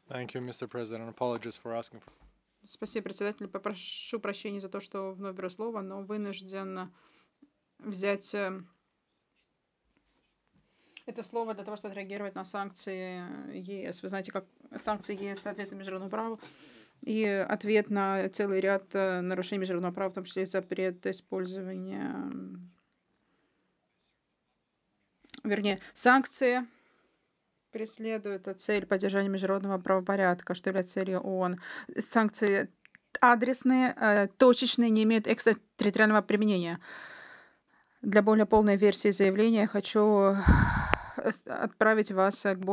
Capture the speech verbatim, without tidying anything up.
Thank you, мистер President. Apologies for asking for... Спасибо, председатель. Попрошу прощения за то, что вновь беру слово, но вынужден взять э, это слово для того, чтобы отреагировать на санкции ЕС. Вы знаете, как санкции ЕС соответствуют международному праву, и ответ на целый ряд э, нарушений международного права, в том числе запрет использования, м, вернее, санкции преследуют цель поддержания международного правопорядка, что является целью ООН. Санкции адресные, э, точечные, не имеют экстерриториального применения. Для более полной версии заявления хочу э, с- отправить вас к более